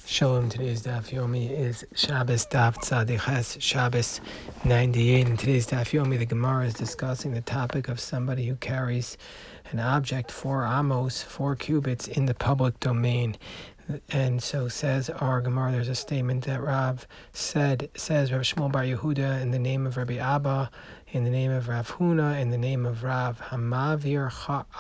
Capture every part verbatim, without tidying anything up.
Shalom, today's Daf Yomi is Shabbos Daf Tzaddik Ches, Shabbos ninety-eight. In today's Daf Yomi, the Gemara is discussing the topic of somebody who carries an object four amos, four cubits, in the public domain. And so says our Gemara, there's a statement that Rav said, says Rav Shmuel Bar Yehuda, in the name of Rabbi Abba, in the name of Rav Huna, in the name of Rav Hamavir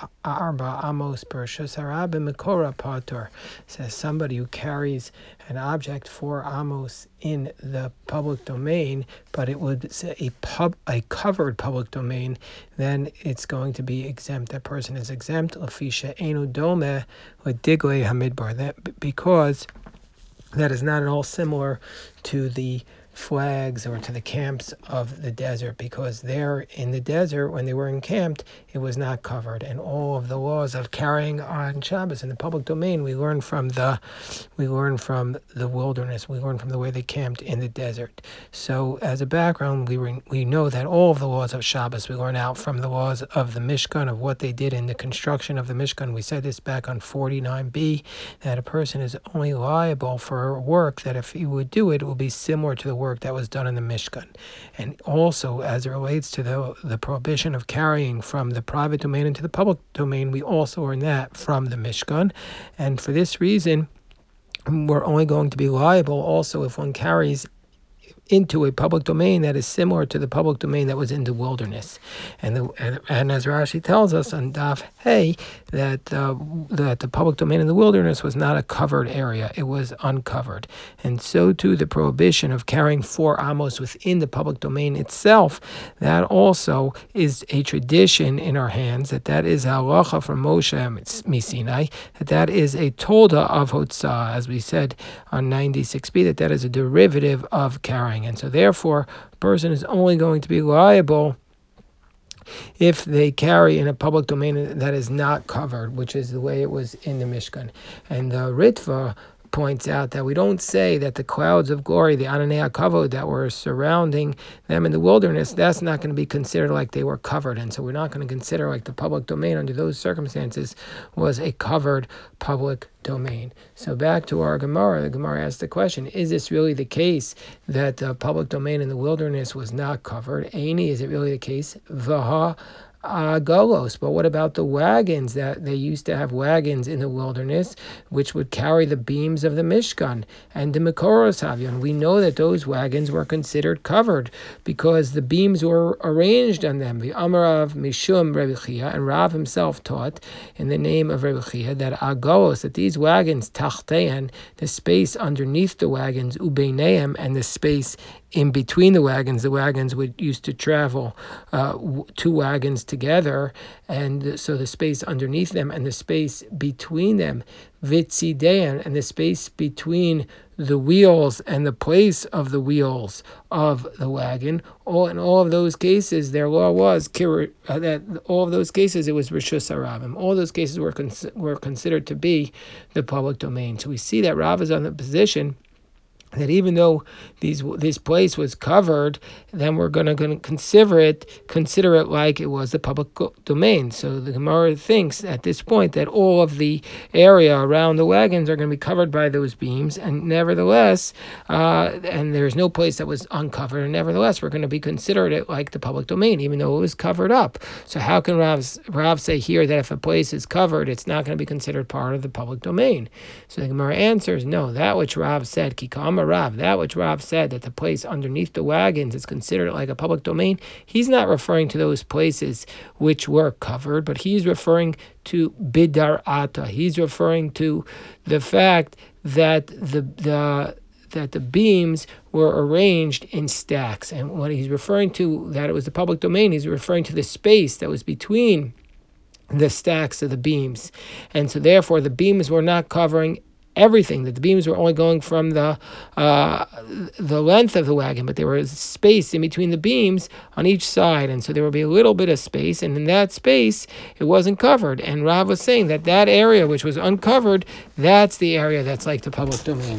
Arba Amos Bershus Harabim Mikora Patur, says somebody who carries an object four amos in the public domain, but it would say a pub a covered public domain, then it's going to be exempt. That person is exempt. Lafisha Enu Dome with Digle Hamidbar. That because that is not at all similar to the flags or to the camps of the desert, because there in the desert, when they were encamped, it was not covered. And all of the laws of carrying on Shabbos in the public domain, we learn from the we learn from the wilderness. We learn from the way they camped in the desert. So as a background, we re, we know that all of the laws of Shabbos we learn out from the laws of the Mishkan, of what they did in the construction of the Mishkan. We said this back on forty-nine b, that a person is only liable for work that if he would do it, it will be similar to the work that was done in the Mishkan. And also, as it relates to the the prohibition of carrying from the private domain into the public domain, we also learn that from the Mishkan. And for this reason, we're only going to be liable also if one carries into a public domain that is similar to the public domain that was in the wilderness. And the, and, and as Rashi tells us on Daf Hey, that uh, that the public domain in the wilderness was not a covered area, it was uncovered. And so too the prohibition of carrying four amos within the public domain itself, that also is a tradition in our hands, that that is halacha from Moshe Misinai, that that is a tolda of Hotzah, as we said on ninety-six b, that that is a derivative of carrying. And so therefore, a person is only going to be liable if they carry in a public domain that is not covered, which is the way it was in the Mishkan. And the Ritva points out that we don't say that the clouds of glory, the Ananei HaKavod that were surrounding them in the wilderness, that's not going to be considered like they were covered. And so we're not going to consider like the public domain under those circumstances was a covered public domain. So back to our Gemara, the Gemara asks the question, is this really the case that the public domain in the wilderness was not covered? Aini, is it really the case? Vaha Uh, golos, but what about the wagons? That they used to have wagons in the wilderness which would carry the beams of the Mishkan and the Mikoros Havyon. We know that those wagons were considered covered because the beams were arranged on them. The Amarav Mishum Rebbe Chia, and Rav himself taught in the name of Rebbe Chia that Agolos, that these wagons, Tachtean, the space underneath the wagons, Ubeineim, and the space in between the wagons, the wagons would used to travel uh, two wagons together, and so the space underneath them and the space between them, vitzidean, and the space between the wheels and the place of the wheels of the wagon. All in all of those cases, their law was uh, that all of those cases it was rishus harabim. All those cases were cons- were considered to be the public domain. So we see that Rav is on the position that even though these this place was covered, then we're going to consider it consider it like it was the public domain. So the Gemara thinks at this point that all of the area around the wagons are going to be covered by those beams, and nevertheless, uh, and there's no place that was uncovered, and nevertheless, we're going to be considered it like the public domain, even though it was covered up. So how can Rav, Rav say here that if a place is covered, it's not going to be considered part of the public domain? So the Gemara answers, no, that which Rav said, Kikam Rav, that which Rav said, that the place underneath the wagons is considered like a public domain, he's not referring to those places which were covered, but he's referring to Bidar Ata. He's referring to the fact that the the that the beams were arranged in stacks. And when he's referring to that it was the public domain, he's referring to the space that was between the stacks of the beams. And so therefore the beams were not covering everything, that the beams were only going from the uh, the length of the wagon, but there was space in between the beams on each side, and so there would be a little bit of space, and in that space it wasn't covered. And Rav was saying that that area which was uncovered, that's the area that's like the public domain.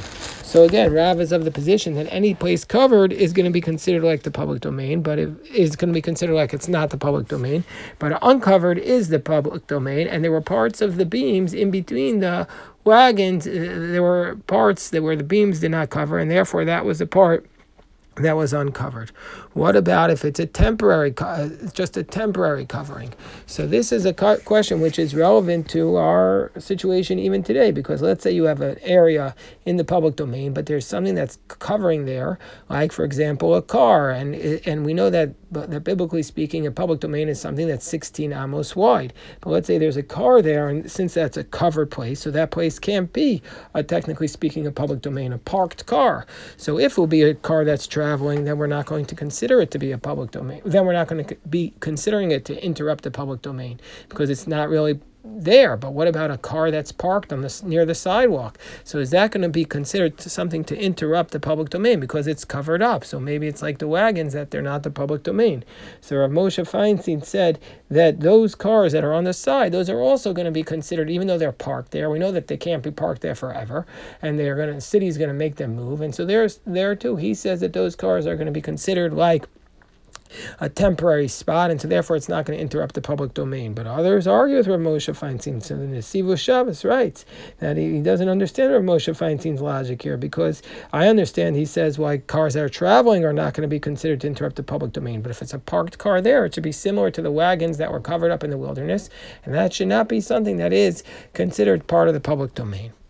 So again, Rav is of the position that any place covered is going to be considered like the public domain, but it is going to be considered like it's not the public domain. But uncovered is the public domain, and there were parts of the beams in between the wagons. Uh, there were parts that where the beams did not cover, and therefore that was the part that was uncovered. What about if it's a temporary, co- just a temporary covering? So this is a co- question which is relevant to our situation even today, because let's say you have an area in the public domain, but there's something that's covering there, like for example a car, and and we know that that biblically speaking, a public domain is something that's sixteen amos wide. But let's say there's a car there, and since that's a covered place, so that place can't be, uh, technically speaking, a public domain, a parked car. So if it will be a car that's traveling, then we're not going to consider it to be a public domain. Then we're not going to be considering it to interrupt the public domain because it's not really there. But what about a car that's parked on the near the sidewalk? So is that going to be considered to something to interrupt the public domain because it's covered up? So maybe it's like the wagons that they're not the public domain. So Rav Moshe Feinstein said that those cars that are on the side, those are also going to be considered, even though they're parked there. We know that they can't be parked there forever, and they're going to, the city's going to make them move. And so there's there too. He says that those cars are going to be considered like a temporary spot, and so therefore it's not going to interrupt the public domain. But others argue with Rav Moshe Feinstein. So the Nesivos Shabbos writes that he, he doesn't understand Rav Moshe Feinstein's logic here, because I understand he says why cars that are traveling are not going to be considered to interrupt the public domain. But if it's a parked car there, it should be similar to the wagons that were covered up in the wilderness, and that should not be something that is considered part of the public domain.